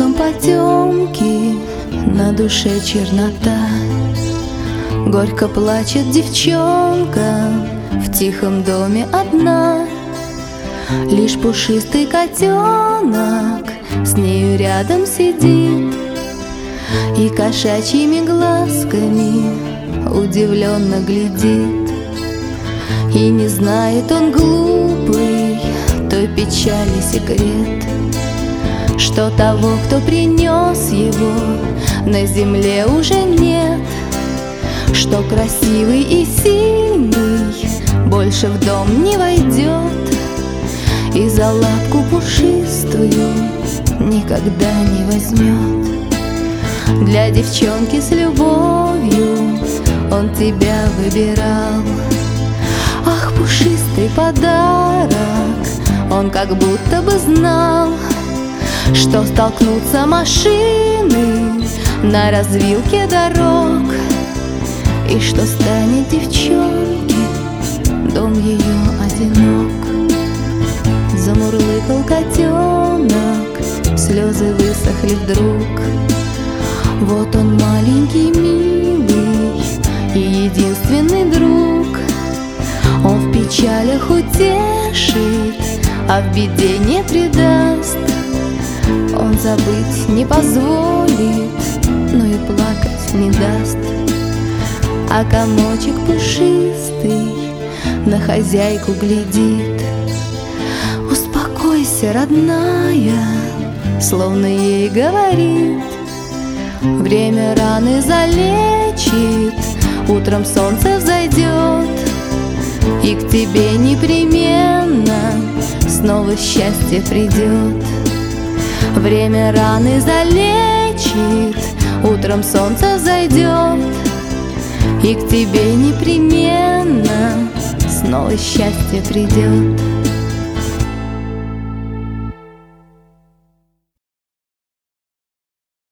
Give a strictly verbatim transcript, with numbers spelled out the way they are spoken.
окошком потемки, на душе чернота. Горько плачет девчонка в тихом доме одна. Лишь пушистый котенок с нею рядом сидит и кошачьими глазками удивленно глядит. И не знает он, глупый, той печали секрет, что того, кто принес его, на земле уже нет, что красивый и сильный больше в дом не войдет и за лапку пушистую никогда не возьмет. Для девчонки с любовью он тебя выбирал. Ах, пушистый подарок, он как будто бы знал, что столкнутся машины на развилке дорог, и что станет девчонке дом ее одинок. Замурлыкал котенок, слезы высохли вдруг. Вот он маленький, милый и единственный друг. Он в печалях утешит, а в беде не предаст. Он забыть не позволит, но и плакать не даст. А комочек пушистый на хозяйку глядит. Успокойся, родная, словно ей говорит. Время раны залечит, утром солнце взойдет, и к тебе непременно снова счастье придет. Время раны залечит, утром солнце взойдет, и к тебе непременно снова счастье придет.